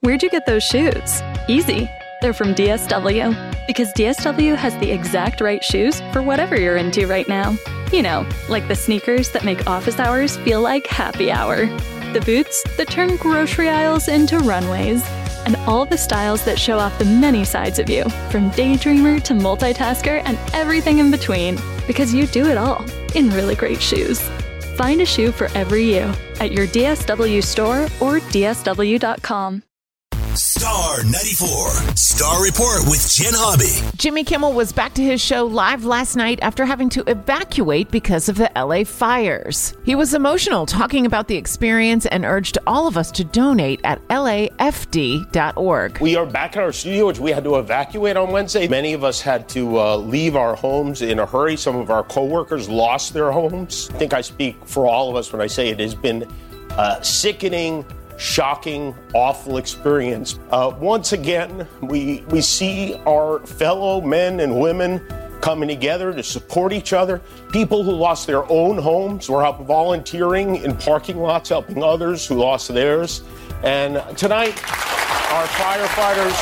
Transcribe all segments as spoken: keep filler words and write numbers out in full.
Where'd you get those shoes? Easy. They're from D S W. Because D S W has the exact right shoes for whatever you're into right now. You know, like the sneakers that make office hours feel like happy hour. The boots that turn grocery aisles into runways. And all the styles that show off the many sides of you, from daydreamer to multitasker and everything in between. Because you do it all in really great shoes. Find a shoe for every you at your D S W store or D S W dot com. Star ninety-four, Star Report with Jen Hobby. Jimmy Kimmel was back to his show live last night after having to evacuate because of the L A fires. He was emotional talking about the experience and urged all of us to donate at L A F D dot org. We are back at our studio, which we had to evacuate on Wednesday. Many of us had to uh, leave our homes in a hurry. Some of our coworkers lost their homes. I think I speak for all of us when I say it has been uh, sickening, shocking, awful experience. Uh, once again, we we see our fellow men and women coming together to support each other. People who lost their own homes were out volunteering in parking lots, helping others who lost theirs. And tonight, our firefighters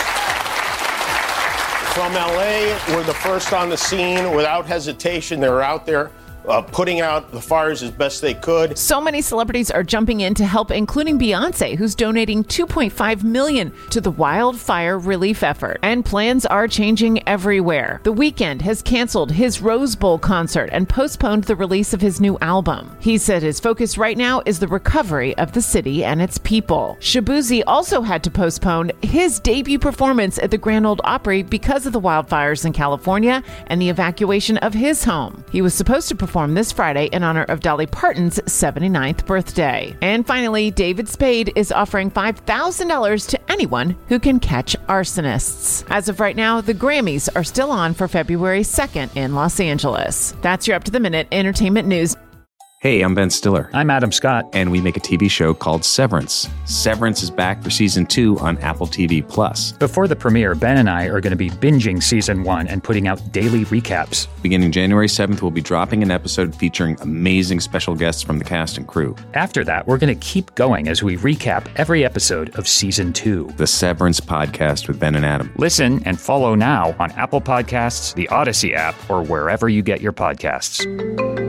from L A were the first on the scene. Without hesitation, they were out there Uh, putting out the fires as best they could. So many celebrities are jumping in to help, including Beyonce, who's donating two point five million dollars to the wildfire relief effort. And plans are changing everywhere. The Weeknd has canceled his Rose Bowl concert and postponed the release of his new album. He said his focus right now is the recovery of the city and its people. Shabuzi also had to postpone his debut performance at the Grand Ole Opry because of the wildfires in California and the evacuation of his home. He was supposed to perform this Friday in honor of Dolly Parton's seventy-ninth birthday. And finally, David Spade is offering five thousand dollars to anyone who can catch arsonists. As of right now, the Grammys are still on for February second in Los Angeles. That's your up-to-the-minute entertainment news. Hey, I'm Ben Stiller. I'm Adam Scott. And we make a T V show called Severance. Severance is back for season two on Apple T V Plus. Before the premiere, Ben and I are going to be binging season one and putting out daily recaps. Beginning January seventh, we'll be dropping an episode featuring amazing special guests from the cast and crew. After that, we're going to keep going as we recap every episode of season two. The Severance Podcast with Ben and Adam. Listen and follow now on Apple Podcasts, the Odyssey app, or wherever you get your podcasts.